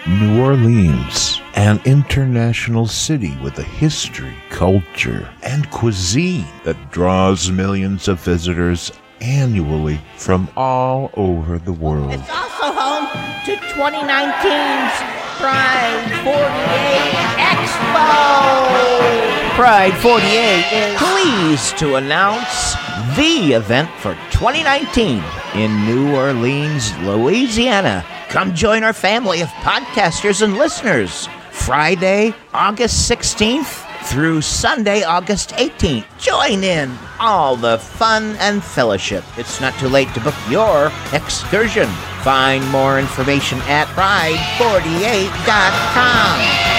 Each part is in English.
New Orleans, an international city with a history, culture, and cuisine that draws millions of visitors annually from all over the world. It's also home to 2019's Pride 48 Expo. Pride 48 is pleased to announce the event for 2019 in New Orleans, Louisiana. Come join our family of podcasters and listeners. Friday, August 16th through Sunday, August 18th. Join in all the fun and fellowship. It's not too late to book your excursion. Find more information at pride48.com.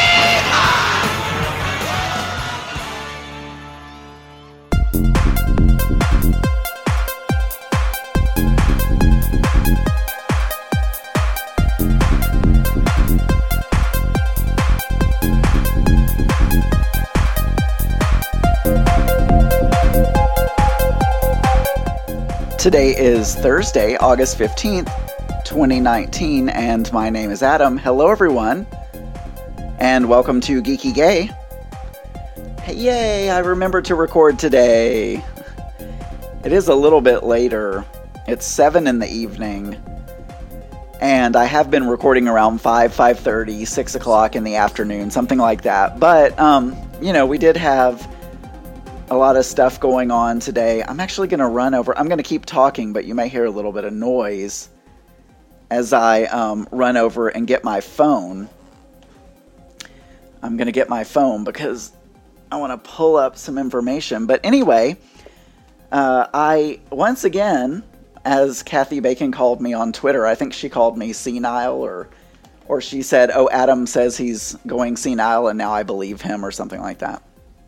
Today is Thursday, August 15th, 2019, and my name is Adam. Hello, everyone, and welcome to Geeky Gay. Yay, I remembered to record today. It is a little bit later. It's 7 in the evening, and I have been recording around 5:30, 6 o'clock in the afternoon, something like that. But, we did have a lot of stuff going on today. I'm actually going to run over. I'm going to keep talking, but you may hear a little bit of noise as I run over and get my phone. I'm going to get my phone because I want to pull up some information. But anyway, I, once again, as Kathy Bacon called me on Twitter, I think she called me senile, or she said, "Oh, Adam says he's going senile and now I believe him," or something like that.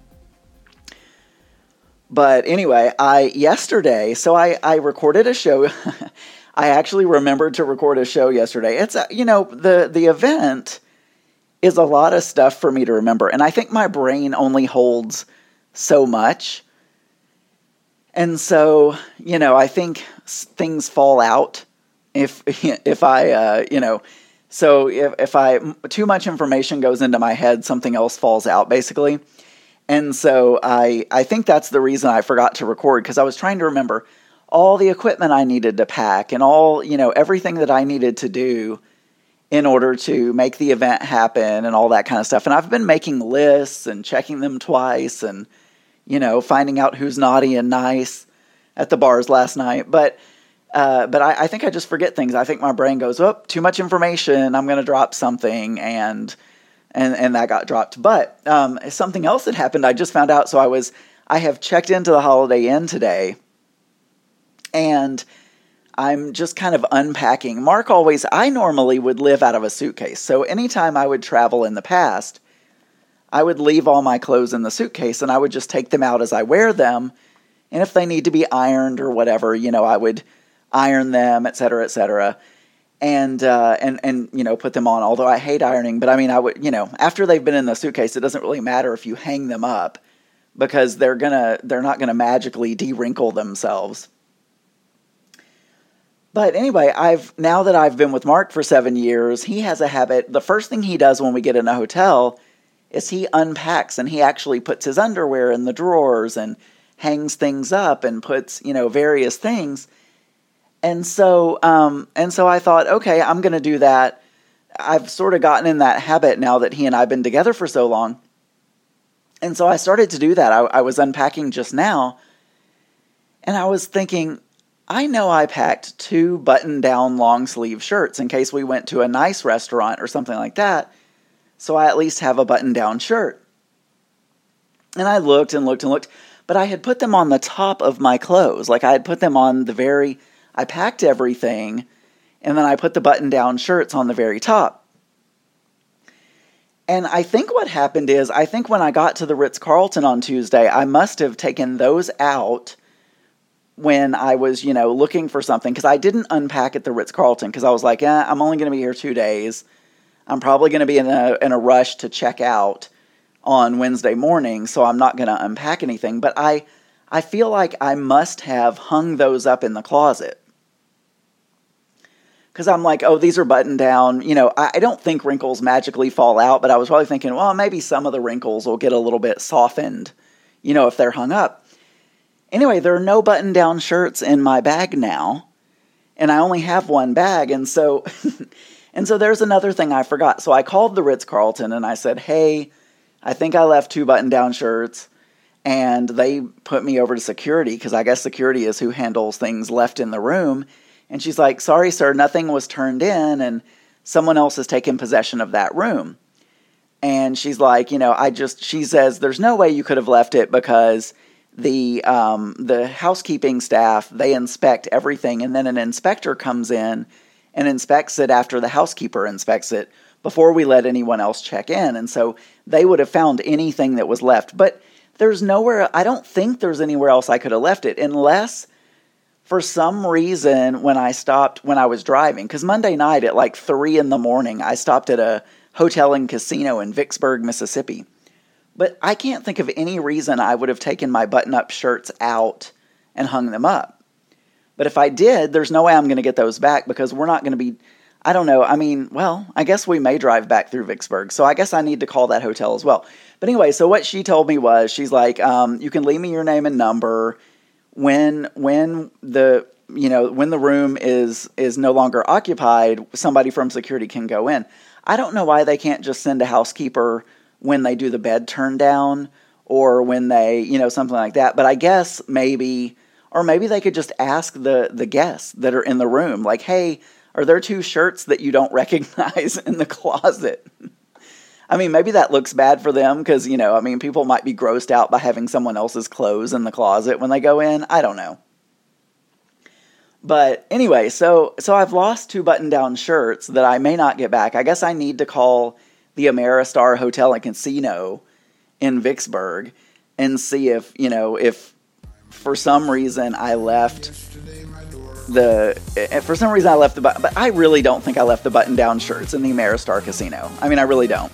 But anyway, yesterday, so I recorded a show. I actually remembered to record a show yesterday. It's, the event is a lot of stuff for me to remember. And I think my brain only holds so much. And so, I think things fall out if I, so if too much information goes into my head, something else falls out, basically. And so I think that's the reason I forgot to record, because I was trying to remember all the equipment I needed to pack and all, everything that I needed to do in order to make the event happen and all that kind of stuff. And I've been making lists and checking them twice and, finding out who's naughty and nice at the bars last night. But I think I just forget things. I think my brain goes, oh, too much information, I'm going to drop something, and that got dropped. But something else that happened, I just found out. So I have checked into the Holiday Inn today, and I'm just kind of unpacking. I normally would live out of a suitcase. So anytime I would travel in the past, I would leave all my clothes in the suitcase, and I would just take them out as I wear them. And if they need to be ironed or whatever, I would iron them, et cetera, et cetera. And put them on, although I hate ironing, but I would, after they've been in the suitcase, it doesn't really matter if you hang them up, because they're not gonna magically de-wrinkle themselves. But anyway, now that I've been with Mark for 7 years, he has a habit. The first thing he does when we get in a hotel is he unpacks, and he actually puts his underwear in the drawers and hangs things up and puts, various things. And so I thought, okay, I'm going to do that. I've sort of gotten in that habit now that he and I have been together for so long. And so I started to do that. I was unpacking just now, and I was thinking, I know I packed 2 button-down long-sleeve shirts in case we went to a nice restaurant or something like that, so I at least have a button-down shirt. And I looked and looked and looked, but I had put them on the top of my clothes. Like I had put them on I packed everything, and then I put the button-down shirts on the very top. And I think what happened is, when I got to the Ritz-Carlton on Tuesday, I must have taken those out when I was, looking for something, because I didn't unpack at the Ritz-Carlton, because I was like, I'm only going to be here 2 days. I'm probably going to be in a rush to check out on Wednesday morning, so I'm not going to unpack anything. But I feel like I must have hung those up in the closet. because I'm like, oh, these are buttoned down. You know, I don't think wrinkles magically fall out, but I was probably thinking, well, maybe some of the wrinkles will get a little bit softened, you know, if they're hung up. Anyway, there are no button-down shirts in my bag now, and I only have one bag, and so there's another thing I forgot. So I called the Ritz-Carlton, and I said, hey, I think I left 2 button-down shirts, and they put me over to security, because I guess security is who handles things left in the room. And she's like, sorry, sir, nothing was turned in, and someone else has taken possession of that room. And she's like, you know, she says, there's no way you could have left it because the housekeeping staff, they inspect everything, and then an inspector comes in and inspects it after the housekeeper inspects it before we let anyone else check in. And so they would have found anything that was left. But there's nowhere, I don't think there's anywhere else I could have left it, unless for some reason when I was driving, because Monday night at like 3 a.m, I stopped at a hotel and casino in Vicksburg, Mississippi. But I can't think of any reason I would have taken my button-up shirts out and hung them up. But if I did, there's no way I'm going to get those back, because we're not going to be, I don't know, I mean, well, I guess we may drive back through Vicksburg, so I guess I need to call that hotel as well. But anyway, so what she told me was, she's like, you can leave me your name and number. When the room is no longer occupied, somebody from security can go in. I don't know why they can't just send a housekeeper when they do the bed turn down, or when they, you know, something like that. But I guess maybe they could just ask the guests that are in the room, like, hey, are there 2 shirts that you don't recognize in the closet? I mean, maybe that looks bad for them, because, you know, I mean, people might be grossed out by having someone else's clothes in the closet when they go in. I don't know. But anyway, so I've lost 2 button-down shirts that I may not get back. I guess I need to call the Ameristar Hotel and Casino in Vicksburg and see if, you know, if for some reason I left but I really don't think I left the button-down shirts in the Ameristar Casino. I mean, I really don't.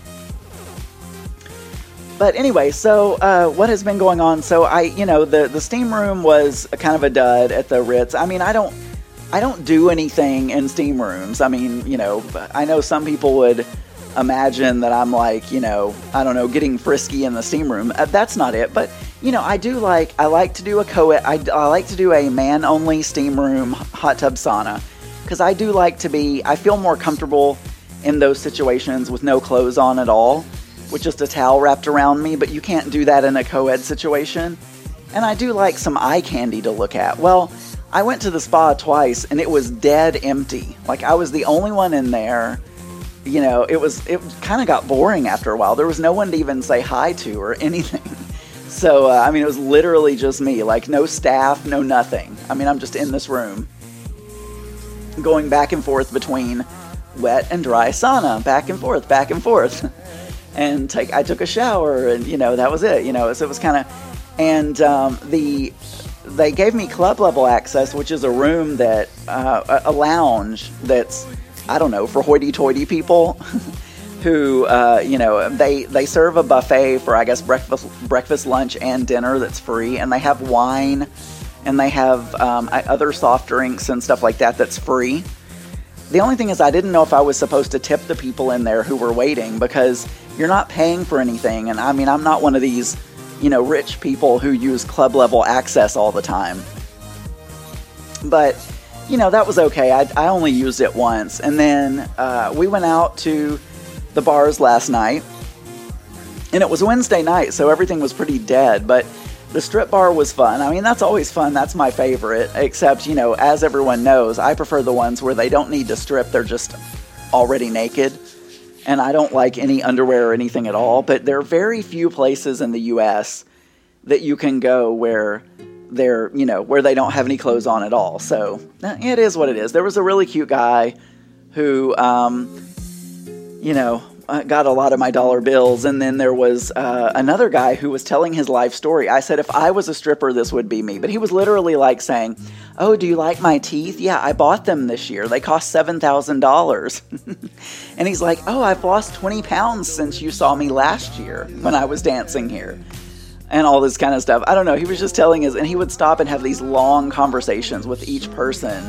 But anyway, so what has been going on? So the steam room was kind of a dud at the Ritz. I mean, I don't do anything in steam rooms. I mean, you know, I know some people would imagine that I'm like, you know, I don't know, getting frisky in the steam room. That's not it. But, you know, I like to do I like to do a man-only steam room hot tub sauna, because I feel more comfortable in those situations with no clothes on at all, with just a towel wrapped around me. But you can't do that in a co-ed situation. And I do like some eye candy to look at. Well, I went to the spa twice, and it was dead empty. Like, I was the only one in there. You know, it kind of got boring after a while. There was no one to even say hi to or anything. So, I mean, it was literally just me. Like, no staff, no nothing. I mean, I'm just in this room, going back and forth between wet and dry sauna, back and forth. And I took a shower, and, you know, that was it. You know, so it was kind of, and they gave me club level access, which is a room that, a lounge that's, I don't know, for hoity-toity people who, you know, they serve a buffet for, I guess, breakfast, lunch, and dinner that's free. And they have wine, and they have other soft drinks and stuff like that that's free. The only thing is, I didn't know if I was supposed to tip the people in there who were waiting, because you're not paying for anything. And I mean, I'm not one of these, you know, rich people who use club level access all the time. But, you know, that was okay. I only used it once. And then we went out to the bars last night. And it was Wednesday night, so everything was pretty dead. But the strip bar was fun. I mean, that's always fun. That's my favorite. Except, you know, as everyone knows, I prefer the ones where they don't need to strip. They're just already naked. And I don't like any underwear or anything at all. But there are very few places in the U.S. that you can go where where they don't have any clothes on at all. So it is what it is. There was a really cute guy who, got a lot of my dollar bills. And then there was another guy who was telling his life story. I said, if I was a stripper, this would be me. But he was literally like saying, oh, do you like my teeth? Yeah, I bought them this year. They cost $7,000. And he's like, oh, I've lost 20 pounds since you saw me last year when I was dancing here. And all this kind of stuff. I don't know. He was just telling us, and he would stop and have these long conversations with each person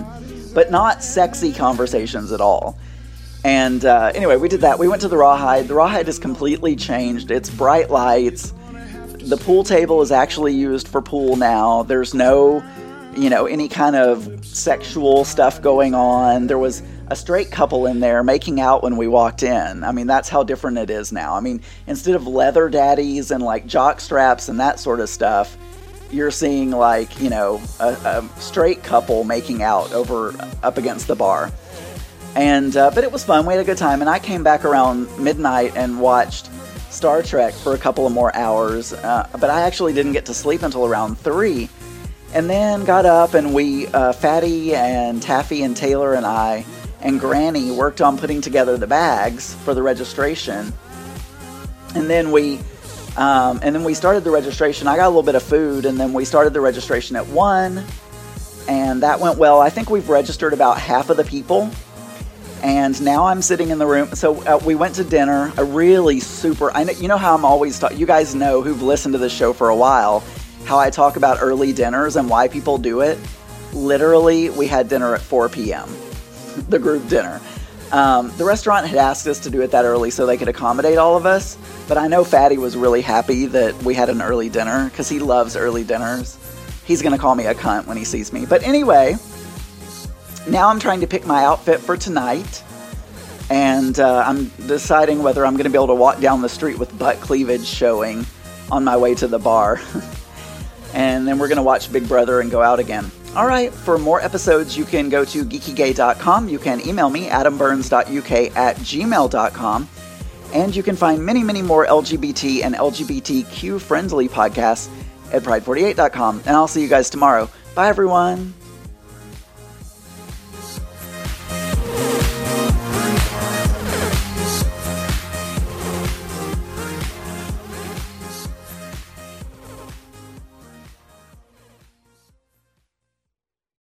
but not sexy conversations at all. And anyway, we did that. We went to the Rawhide. The Rawhide has completely changed. It's bright lights. The pool table is actually used for pool now. There's no, any kind of sexual stuff going on. There was a straight couple in there making out when we walked in. I mean, that's how different it is now. I mean, instead of leather daddies and like jock straps and that sort of stuff, you're seeing like, a straight couple making out up against the bar. And but it was fun. We had a good time. And I came back around midnight and watched Star Trek for a couple of more hours. But I actually didn't get to sleep until around 3. And then got up and we, Fatty and Taffy and Taylor and I and Granny worked on putting together the bags for the registration. And then we started the registration. I got a little bit of food, and then we started the registration at 1, and that went well. I think we've registered about half of the people, and now I'm sitting in the room. So we went to dinner. A really super. You know how I'm always you guys know who've listened to this show for a while how I talk about early dinners and why people do it. Literally, we had dinner at 4 p.m. the group dinner. The restaurant had asked us to do it that early so they could accommodate all of us, but I know Fatty was really happy that we had an early dinner because he loves early dinners. He's going to call me a cunt when he sees me. But anyway, now I'm trying to pick my outfit for tonight, and I'm deciding whether I'm going to be able to walk down the street with butt cleavage showing on my way to the bar. And then we're going to watch Big Brother and go out again. All right, for more episodes, you can go to geekygay.com. You can email me, adamburns.uk@gmail.com. And you can find many, many more LGBT and LGBTQ-friendly podcasts at pride48.com. And I'll see you guys tomorrow. Bye, everyone.